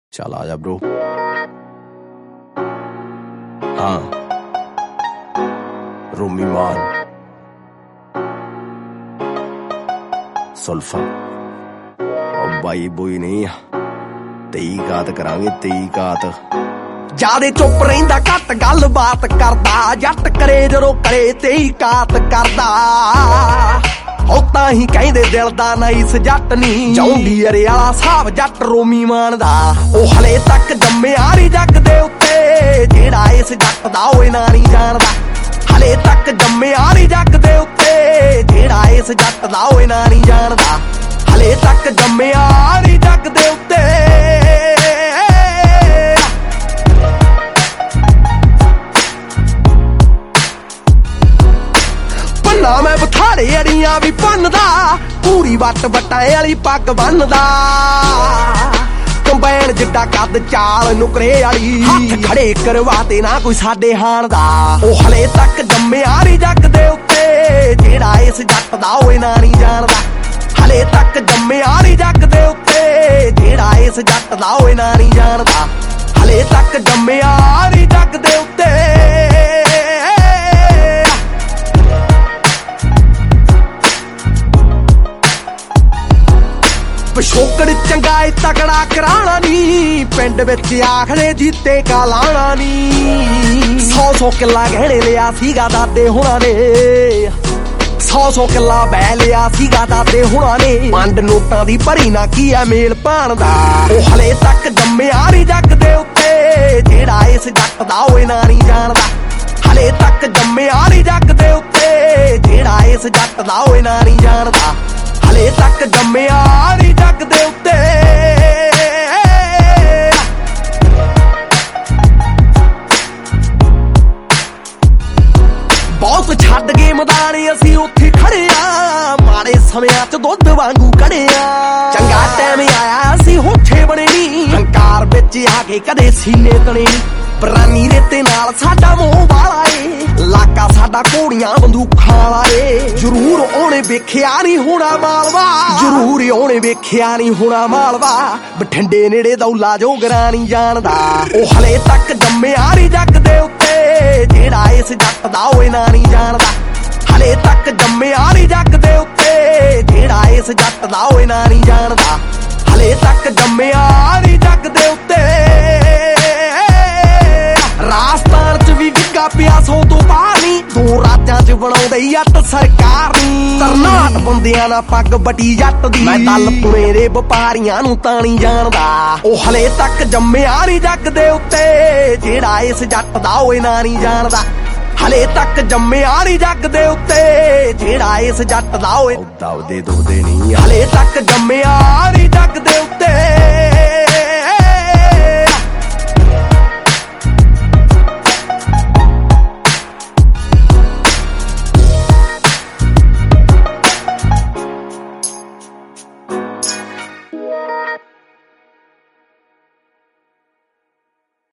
चल आजा ब्रो। हाँ रोमी मान सुल्फा और बाई बोई नहीं तेई गात करांगे तेई गात। जादे चुप रहिंदा घट गल बात करदा जट करे जदों करे तेई कात करदा ओ तां ही कहंदे दिल दा नाइस जट नी जाऊंगी अरे आला साहब जट रोमी मान दा ओ हले तक जम्मिया नी जग दे उत्ते जेड़ा इस जट दा ओए ना नहीं जानदा हले तक जम्मिया नी जग दे उत्ते जेड़ा इस जट दा ओए ना नहीं जानदा हले तक जम्मिया नी जग दे उत्ते। मैं बथाड़े अड़ियां भी भन्नदा पूरी वट वटाए वाली पग बन्नदा कंबाइन जिड्डा कद चाल नुकरे वाली हत्थ खड़े करवाते ना कोई साडे हाण दा ओ हले तक जम्मिया नी जग दे उत्ते जेड़ा इस जट दा ओए ना नहीं जानदा हले तक जम्मिया नी जग दे उत्ते जेड़ा इस जट दा ओए ना नहीं जानदा हले तक जम्मिया नी जग दे उत्ते। पिछोकड़ चंगा तगड़ा कराना नी पिंड विच आखदे जीते का लाना नी 100 किला गहने लिया सीगा दादे हुणां ने 100 किला बह लिया सीगा दादे हुणां ने पंड नोटां दी भरी ना की है मेल भाण दा ओ हले तक जम्मिया नी जग दे उत्ते जेड़ा इस जट दा ओए ना नहीं जानदा हले तक जम्मिया नी जग दे उत्ते जेड़ा इस जट दा ओए ना नहीं जानदा हले तक जम्मिया नी जग दे उत्ते। बॉस छड्ड गए मैदान असीं उत्थे खड़े आ माड़े समियां च दुध वांगू कड़े आ चंगा टाइम आया असीं होठे बने नी हंकार विच आके कदे सीने तने परानी रेते नाल साडा मोह वाला ए लाका साडा घोड़ियां बंदूखां वाला ए जरूर ओने वेखिया नहीं होना मालवा जरूर ओने वेखिया नहीं होना मालवा बठिंडे नेड़े दौला जोगरा नहीं जानदा ओ हले तक जम्मिया नी जग दे उत्ते जेड़ा इस जट दा ओए ना नहीं जानदा हले तक जम्मिया नी जग दे उत्ते जेड़ा इस जट दा ओए ना नहीं जानदा हले तक जम्मिया नी जग दे उत्ते। राजस्थान च भी विगा पिया 100 तो पानी दो राज्यां च बनाउंदे जट सरकार नी तरनाट बंदियां ना पग बटी जट दी मैं दल पुणे दे वपारियां नूं तां नहीं जानदा ओ हले तक जम्मिया नी जग दे उत्ते जेड़ा इस जट दा ओए ना नहीं जानदा हले तक जम्मिया नी जग दे उत्ते जेड़ा इस जट दा ओए दबदे दुबदे नहीं हले तक जम्मिया नी जग दे उत्ते।